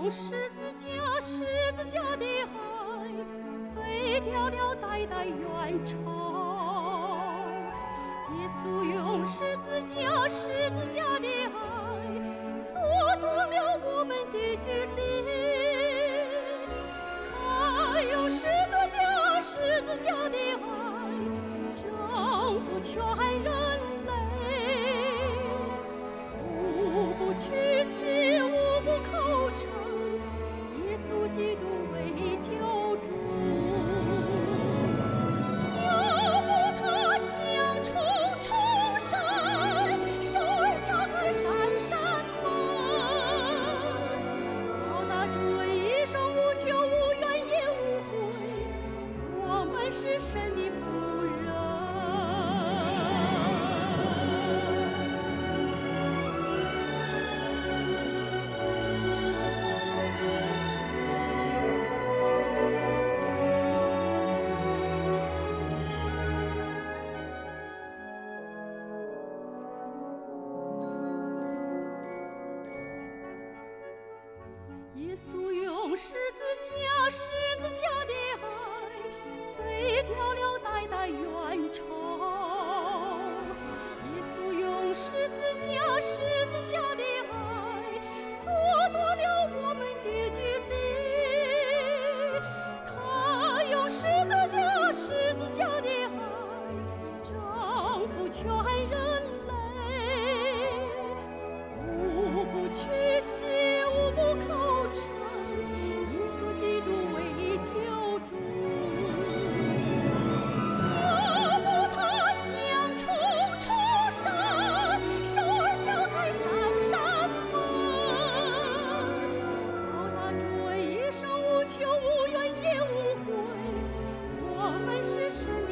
用十字架的爱，废掉了代代冤仇。耶稣用十字架的爱，缩短了我们的距离。他用十字架的爱，征服全人类。无不屈膝，无不口称，耶稣基督为救主。脚步踏向重重山，手儿敲开闪闪门，报答主恩一生无求无怨也无悔，我们是神的仆人。耶稣用十字架的爱，废掉了代代冤仇。耶稣用十字架的爱，缩短了我们的距离。他用十字架的爱，征服全人类。无不屈膝，无不口称，耶稣基督为救主。脚步踏向重重山，手儿敲开闪闪门，报答主恩一生无求无怨也无悔，我们是神